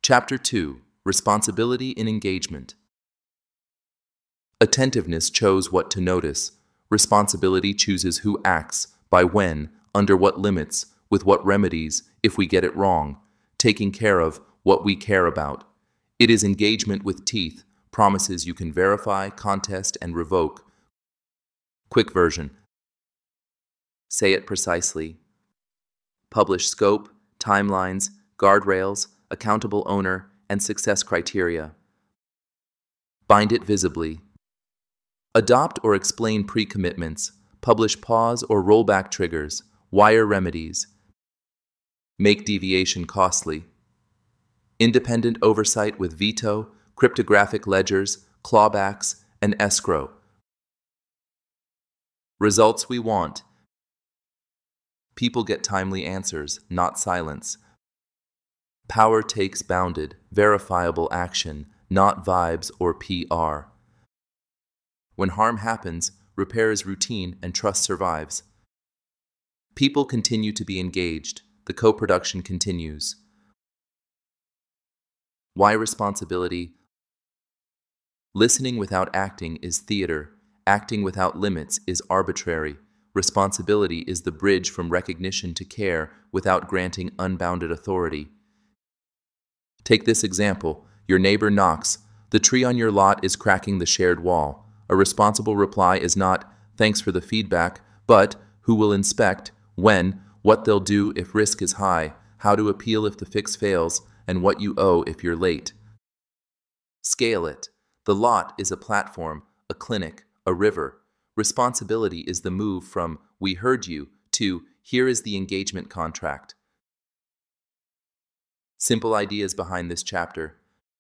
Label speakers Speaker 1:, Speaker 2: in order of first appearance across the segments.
Speaker 1: Chapter 2: Responsibility in Engagement. Attentiveness chose what to notice. Responsibility chooses who acts, by when, under what limits, with what remedies, if we get it wrong, taking care of what we care about. It is engagement with teeth, promises you can verify, contest, and revoke. Quick version. Say it precisely. Publish scope, timelines, guardrails, accountable owner, and success criteria. Bind it visibly. Adopt or explain pre-commitments. Publish pause or rollback triggers. Wire remedies. Make deviation costly. Independent oversight with veto, cryptographic ledgers, clawbacks, and escrow. Results we want. People get timely answers, not silence. Power takes bounded, verifiable action, not vibes or PR. When harm happens, repair is routine and trust survives. People continue to be engaged. The co-production continues. Why responsibility? Listening without acting is theater. Acting without limits is arbitrary. Responsibility is the bridge from recognition to care without granting unbounded authority. Take this example. Your neighbor knocks. The tree on your lot is cracking the shared wall. A responsible reply is not, "Thanks for the feedback," but, "Who will inspect, when, what they'll do if risk is high, how to appeal if the fix fails, and what you owe if you're late." Scale it. The lot is a platform, a clinic, a river. Responsibility is the move from "we heard you" to "here is the engagement contract." Simple ideas behind this chapter.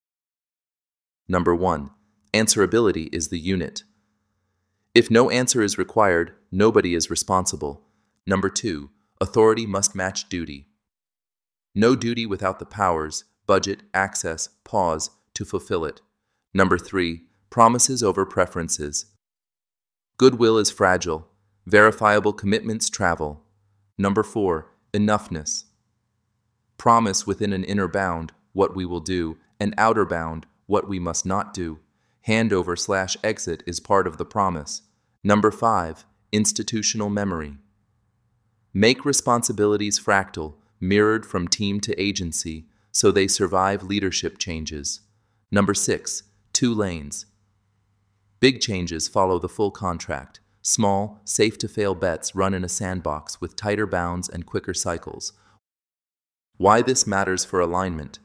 Speaker 1: Number 1. Answerability is the unit. If no answer is required, nobody is responsible. Number 2. Authority must match duty. No duty without the powers, budget, access, pause, to fulfill it. Number 3. Promises over preferences. Goodwill is fragile. Verifiable commitments travel. Number 4. Enoughness. Promise within an inner bound what we will do, and outer bound what we must not do. Handover/exit is part of the promise. Number 5. Institutional memory. Make responsibilities fractal, mirrored from team to agency, so they survive leadership changes. Number 6. 2 lanes. Big changes follow the full contract. Small, safe-to-fail bets run in a sandbox with tighter bounds and quicker cycles. Why this matters for alignment.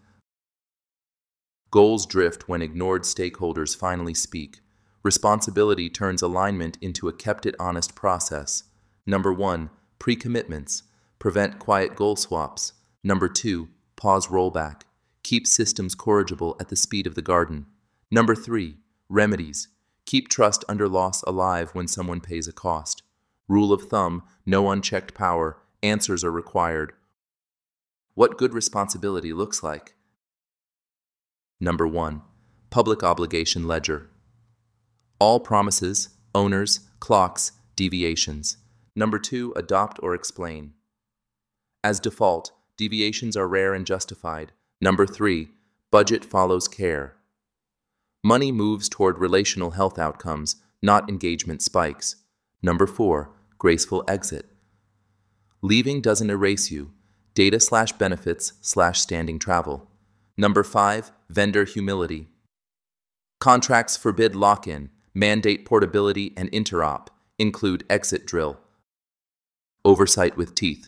Speaker 1: Goals drift when ignored stakeholders finally speak. Responsibility turns alignment into a kept-it-honest process. Number 1. Pre-commitments. Prevent quiet goal swaps. Number 2. Pause rollback. Keep systems corrigible at the speed of the garden. Number 3. Remedies. Keep trust under loss alive when someone pays a cost. Rule of thumb, no unchecked power, answers are required. What good responsibility looks like. Number 1. Public obligation ledger. All promises, owners, clocks, deviations. Number 2. Adopt or explain. As default, deviations are rare and justified. Number 3. Budget follows care. Money moves toward relational health outcomes, not engagement spikes. Number 4. Graceful exit. Leaving doesn't erase you. Data/benefits/standing travel. Number 5. Vendor humility. Contracts forbid lock-in, mandate portability and interop, include exit drill. Oversight with teeth.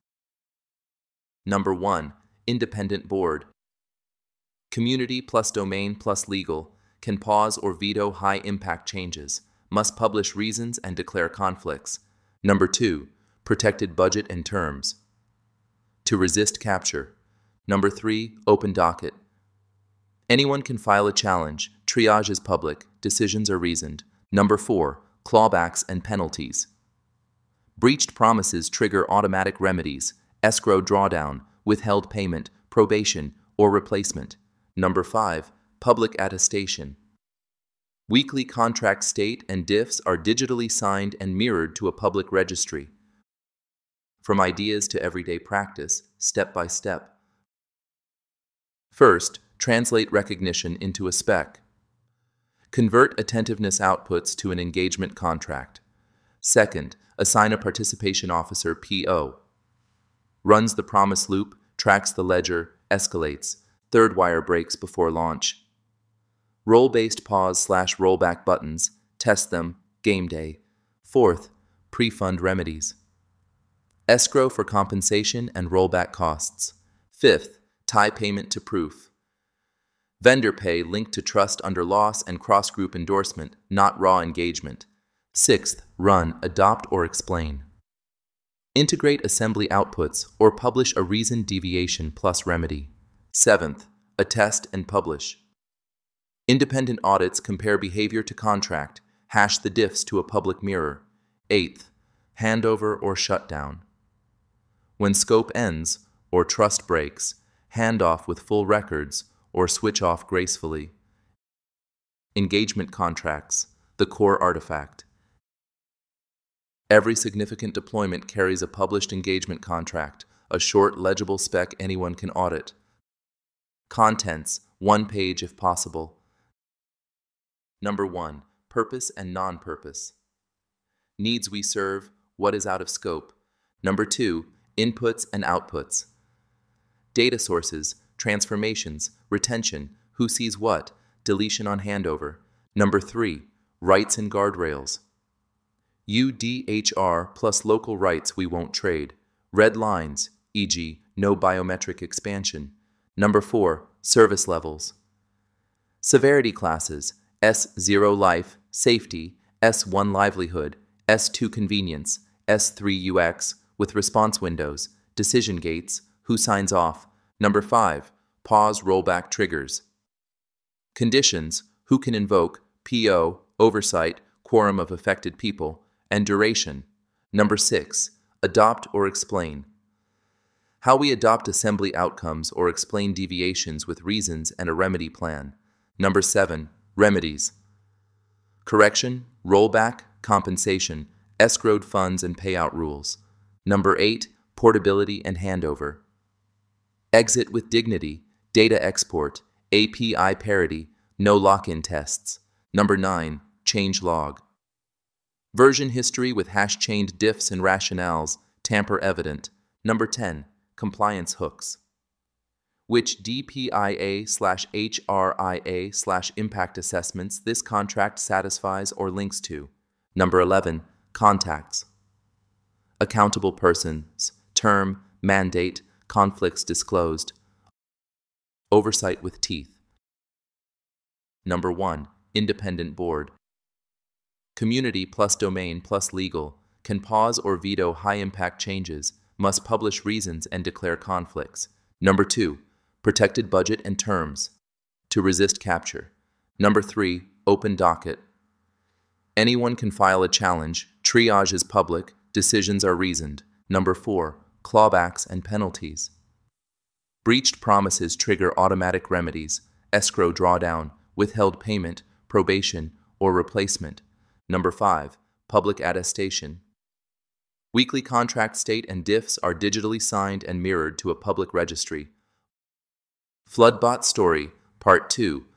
Speaker 1: Number 1. Independent board. Community plus domain plus legal can pause or veto high-impact changes, must publish reasons and declare conflicts. Number 2. Protected budget and terms. To resist capture. Number 3. Open docket. Anyone can file a challenge. Triage is public. Decisions are reasoned. Number 4. Clawbacks and penalties. Breached promises trigger automatic remedies, escrow drawdown, withheld payment, probation, or replacement. Number 5. Public attestation. Weekly contract state and diffs are digitally signed and mirrored to a public registry. From ideas to everyday practice, step by step. First, translate recognition into a spec. Convert attentiveness outputs to an engagement contract. Second, assign a participation officer PO. Runs the promise loop, tracks the ledger, escalates. Third wire breaks before launch. Role-based pause/rollback buttons, test them, game day. Fourth, pre-fund remedies. Escrow for compensation and rollback costs. Fifth, tie payment to proof. Vendor pay linked to trust under loss and cross-group endorsement, not raw engagement. Sixth, run, adopt, or explain. Integrate assembly outputs or publish a reasoned deviation plus remedy. Seventh, attest and publish. Independent audits compare behavior to contract, hash the diffs to a public mirror. Eighth, handover or shutdown. When scope ends or trust breaks, hand off with full records or switch off gracefully. Engagement contracts, the core artifact. Every significant deployment carries a published engagement contract, a short, legible spec anyone can audit. Contents, 1 page if possible. Number 1, purpose and non-purpose. Needs we serve, what is out of scope. Number 2, inputs and outputs. Data sources, transformations, retention, who sees what, deletion on handover. Number 3, rights and guardrails. UDHR plus local rights we won't trade. Red lines, e.g., no biometric expansion. Number 4, service levels. Severity classes, S0 life, safety, S1 livelihood, S2 convenience, S3 UX, with response windows, decision gates, who signs off. Number 5, pause rollback triggers. Conditions, who can invoke, PO, oversight, quorum of affected people, and duration. Number 6, adopt or explain. How we adopt assembly outcomes or explain deviations with reasons and a remedy plan. Number 7, remedies. Correction, rollback, compensation, escrowed funds and payout rules. Number 8, portability and handover. Exit with dignity, data export, API parity, no lock-in tests. Number 9, change log. Version history with hash-chained diffs and rationales, tamper evident. Number 10, compliance hooks. Which DPIA/HRIA/impact assessments this contract satisfies or links to. Number 11, contacts. Accountable persons, term, mandate, conflicts disclosed. Oversight with teeth. Number 1, independent board. Community plus domain plus legal can pause or veto high-impact changes, must publish reasons and declare conflicts. Number 2, protected budget and terms to resist capture. Number 3, open docket. Anyone can file a challenge, triage is public, decisions are reasoned. Number 4, clawbacks and penalties. Breached promises trigger automatic remedies, escrow drawdown, withheld payment, probation, or replacement. Number 5, public attestation. Weekly contract state and diffs are digitally signed and mirrored to a public registry. Floodbot story, Part 2.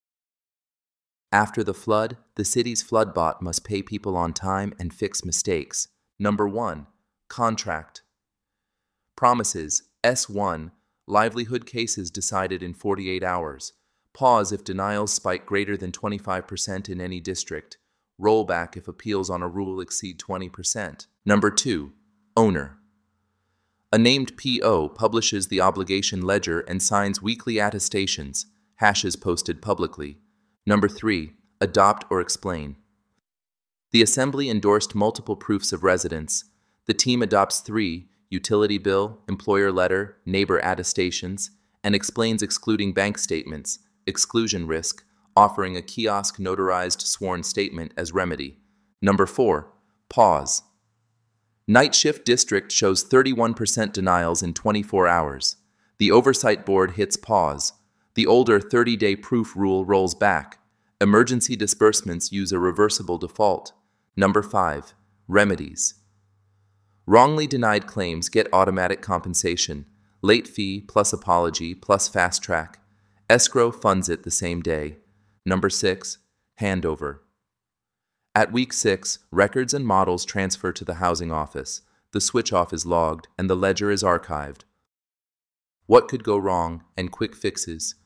Speaker 1: After the flood, the city's floodbot must pay people on time and fix mistakes. Number 1, contract. Promises, S1, livelihood cases decided in 48 hours. Pause if denials spike greater than 25% in any district. Rollback if appeals on a rule exceed 20%. Number 2, owner. A named PO publishes the obligation ledger and signs weekly attestations, hashes posted publicly. Number 3, adopt or explain. The assembly endorsed multiple proofs of residence. The team adopts 3, utility bill, employer letter, neighbor attestations, and explains excluding bank statements, exclusion risk, offering a kiosk notarized sworn statement as remedy. Number 4, pause. Night shift district shows 31% denials in 24 hours. The oversight board hits pause. The older 30-day proof rule rolls back. Emergency disbursements use a reversible default. Number 5, remedies. Wrongly denied claims get automatic compensation, late fee plus apology plus fast track. Escrow funds it the same day. Number 6. Handover. At week 6, records and models transfer to the housing office. The switch-off is logged and the ledger is archived. What could go wrong and quick fixes?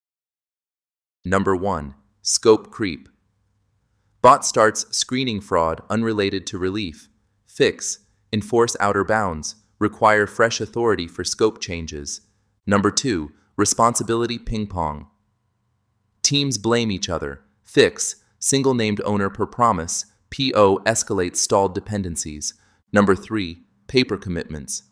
Speaker 1: Number 1. Scope creep. Bot starts screening fraud unrelated to relief. Fix. Enforce outer bounds. Require fresh authority for scope changes. Number 2. Responsibility ping pong. Teams blame each other. Fix. Single named owner per promise. PO escalates stalled dependencies. Number 3. Paper commitments.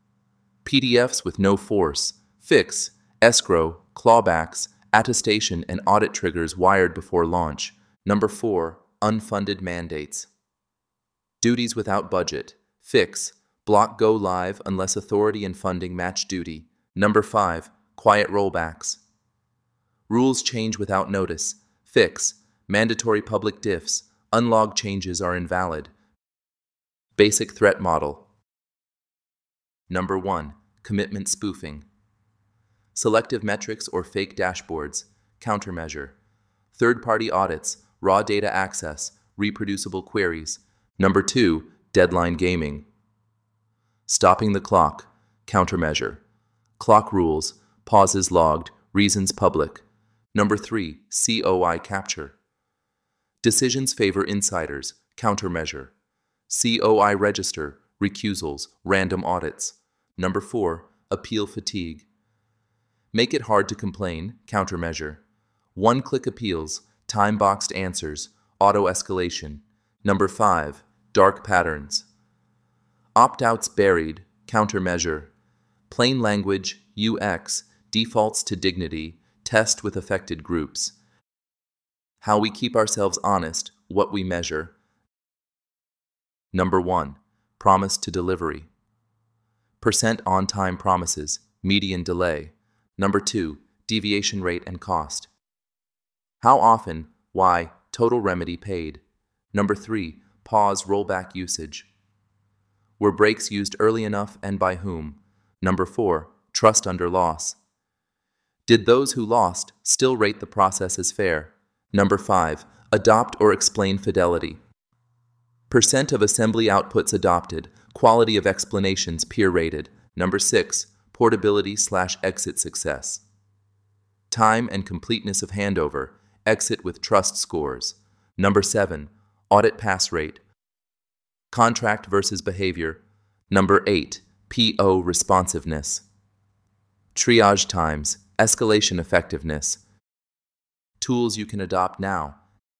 Speaker 1: PDFs with no force. Fix. Escrow, clawbacks, attestation, and audit triggers wired before launch. Number 4. Unfunded mandates. Duties without budget. Fix. Block go live unless authority and funding match duty. Number 5. Quiet rollbacks. Rules change without notice. Fix. Mandatory public diffs. Unlogged changes are invalid. Basic threat model. Number 1. Commitment spoofing. Selective metrics or fake dashboards. Countermeasure. Third-party audits. Raw data access. Reproducible queries. Number 2. Deadline gaming. Stopping the clock. Countermeasure. Clock rules. Pauses logged. Reasons public. Number 3. COI capture. Decisions favor insiders. Countermeasure. COI register. Recusals. Random audits. Number 4. Appeal fatigue. Make it hard to complain. Countermeasure. One-click appeals. Time-boxed answers. Auto-escalation. Number 5. Dark patterns. Opt-outs buried. Countermeasure. Plain language. UX. Defaults to dignity. Test with affected groups. How we keep ourselves honest. What we measure. Number 1. Promise to delivery. Percent on-time promises. Median delay. Number 2. Deviation rate and cost. How often, why, total remedy paid. Number 3. Pause rollback usage. Were breaks used early enough and by whom? Number 4. Trust under loss. Did those who lost still rate the process as fair? Number 5. Adopt or explain fidelity. Percent of assembly outputs adopted. Quality of explanations peer rated. Number 6. Portability/exit success. Time and completeness of handover. Exit with trust scores. Number 7. Audit pass rate. Contract versus behavior. Number 8. PO responsiveness. Triage times. Escalation effectiveness. Tools you can adopt now.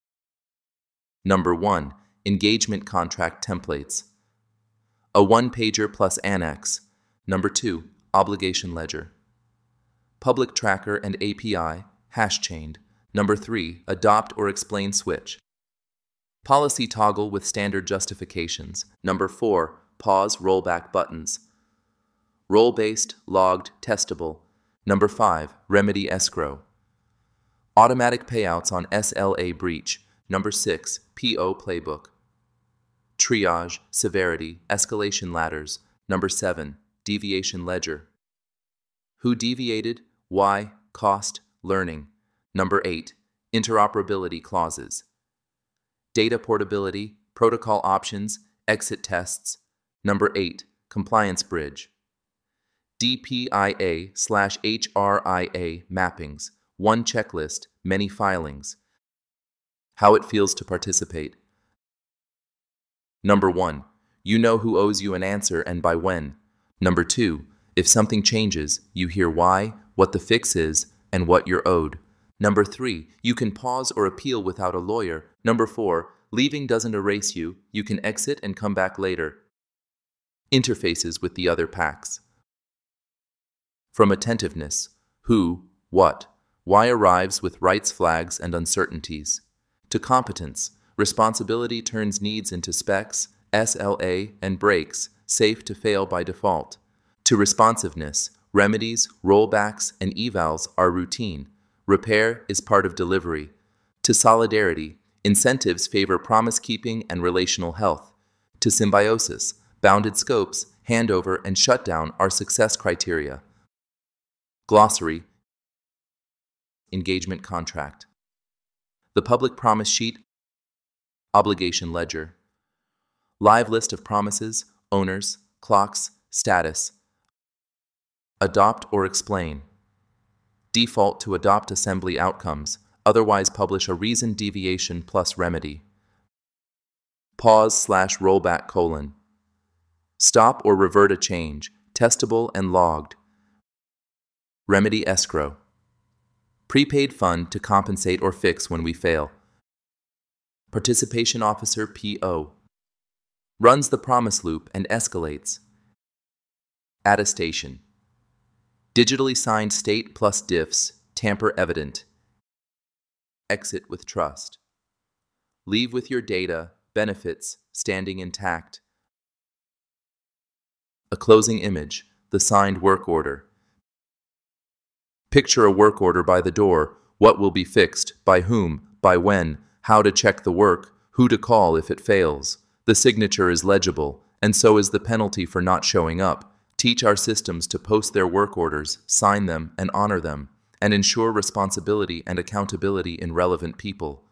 Speaker 1: Number 1. Engagement contract templates. A one-pager plus annex. Number 2. Obligation ledger. Public tracker and API, hash-chained. Number 3. Adopt or explain switch. Policy toggle with standard justifications. Number 4. Pause rollback buttons. Role-based, logged, testable. Number 5. Remedy escrow. Automatic payouts on SLA breach. Number 6. PO playbook. Triage, severity, escalation ladders. Number 7. Deviation ledger. Who deviated, why, cost, learning. Number 8. Interoperability clauses. Data portability, protocol options, exit tests. Number 8. Compliance bridge. DPIA/HRIA mappings. One checklist, many filings. How it feels to participate. Number 1. You know who owes you an answer and by when. Number 2. If something changes, you hear why, what the fix is, and what you're owed. Number 3. You can pause or appeal without a lawyer. Number 4. Leaving doesn't erase you. You can exit and come back later. Interfaces with the other packs. From attentiveness, who, what, why arrives with rights flags and uncertainties. To competence, responsibility turns needs into specs, SLA, and breaks, safe to fail by default. To responsiveness, remedies, rollbacks, and evals are routine. Repair is part of delivery. To solidarity, incentives favor promise-keeping and relational health. To symbiosis, bounded scopes, handover, and shutdown are success criteria. Glossary. engagement contract. The public promise sheet, obligation ledger. Live list of promises, owners, clocks, status. Adopt or explain. Default to adopt assembly outcomes, otherwise publish a reasoned deviation plus remedy. Pause/rollback : stop or revert a change, testable and logged. Remedy escrow. Prepaid fund to compensate or fix when we fail. Participation officer (PO) runs the promise loop and escalates. Attestation. Digitally signed state plus diffs, tamper evident. Exit with trust. Leave with your data, benefits, standing intact. A closing image, the signed work order. Picture a work order by the door, what will be fixed, by whom, by when, how to check the work, who to call if it fails. The signature is legible, and so is the penalty for not showing up. Teach our systems to post their work orders, sign them, and honor them, and ensure responsibility and accountability in relevant people.